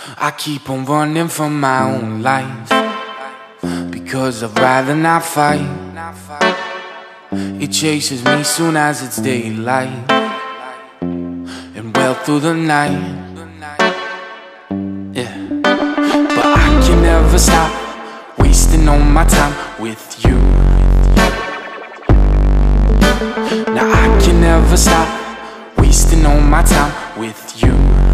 I keep on running from my own life, because I'd rather not fight. It chases me soon as it's daylight, and well through the night. Yeah, but I can never stop wasting all my time with you. Now I can never stop wasting all my time with you.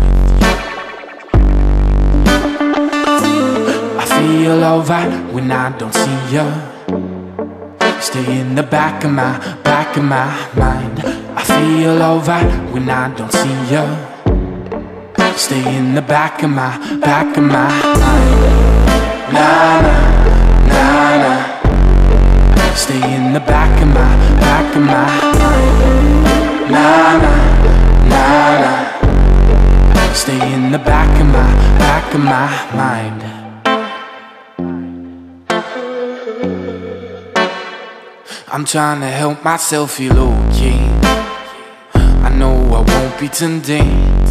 I feel alright when I don't see you. Stay in the back of my mind. I feel alright when I don't see you. Stay in the back of my mind. Nah, nah, nah, nah. Stay in the back of my mind. Nah, nah, nah, nah. Stay in the back of my mind. I'm trying to help myself feel okay. I know I won't be today.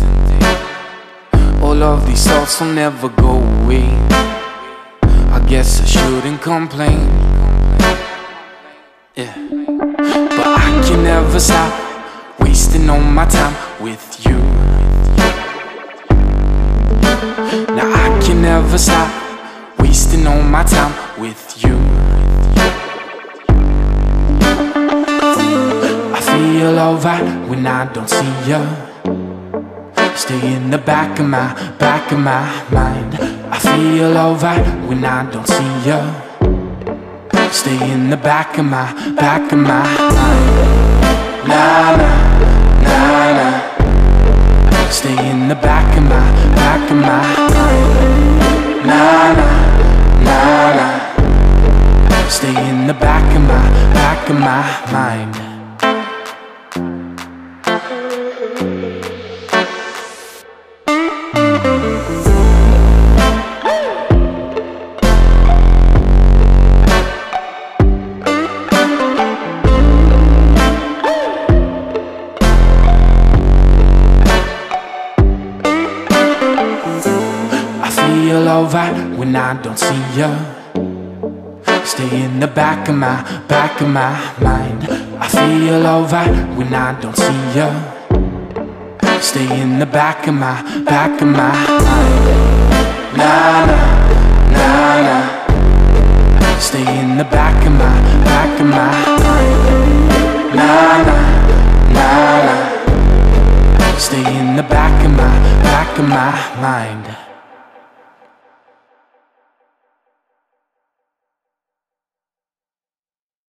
All of these thoughts will never go away. I guess I shouldn't complain. Yeah, but I can never stop wasting all my time with you. Now I can never stop wasting all my time with you. I feel alright when I don't see you. Stay in the back of my mind. I feel alright when I don't see you. Stay in the back of my mind. Nah, nah, nah, nah. Stay in the back of my mind. Nah, nah, nah, nah. Stay in the back of my mind. I feel alright when I don't see you. Stay in the back of my mind. I feel alright when I don't see you. Stay in the back of my mind.